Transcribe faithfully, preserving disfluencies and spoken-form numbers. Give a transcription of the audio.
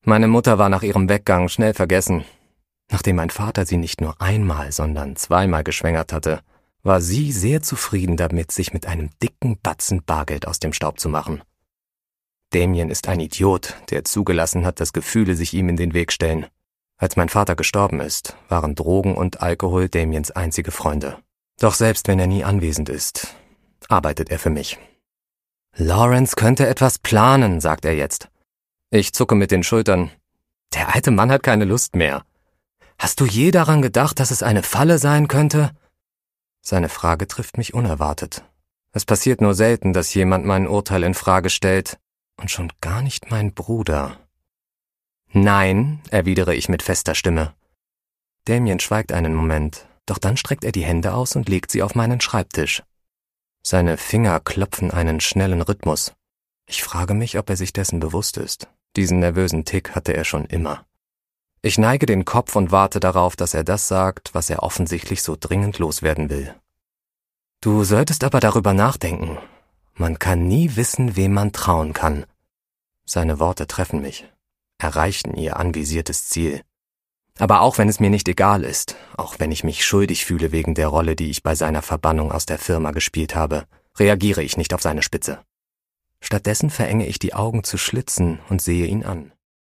Meine Mutter war nach ihrem Weggang schnell vergessen. Nachdem mein Vater sie nicht nur einmal, sondern zweimal geschwängert hatte, war sie sehr zufrieden damit, sich mit einem dicken Batzen Bargeld aus dem Staub zu machen. Damien ist ein Idiot, der zugelassen hat, dass Gefühle sich ihm in den Weg stellen. Als mein Vater gestorben ist, waren Drogen und Alkohol Damiens einzige Freunde. Doch selbst wenn er nie anwesend ist, arbeitet er für mich. Lawrence könnte etwas planen, sagt er jetzt. Ich zucke mit den Schultern. Der alte Mann hat keine Lust mehr. Hast du je daran gedacht, dass es eine Falle sein könnte? Seine Frage trifft mich unerwartet. Es passiert nur selten, dass jemand mein Urteil in Frage stellt, und schon gar nicht mein Bruder. Nein, erwidere ich mit fester Stimme. Damien schweigt einen Moment, doch dann streckt er die Hände aus und legt sie auf meinen Schreibtisch. Seine Finger klopfen einen schnellen Rhythmus. Ich frage mich, ob er sich dessen bewusst ist. Diesen nervösen Tick hatte er schon immer. Ich neige den Kopf und warte darauf, dass er das sagt, was er offensichtlich so dringend loswerden will. Du solltest aber darüber nachdenken. Man kann nie wissen, wem man trauen kann. Seine Worte treffen mich, erreichen ihr anvisiertes Ziel. Aber auch wenn es mir nicht egal ist, auch wenn ich mich schuldig fühle wegen der Rolle, die ich bei seiner Verbannung aus der Firma gespielt habe, reagiere ich nicht auf seine Spitze. Stattdessen verenge ich die Augen zu Schlitzen und sehe ihn an.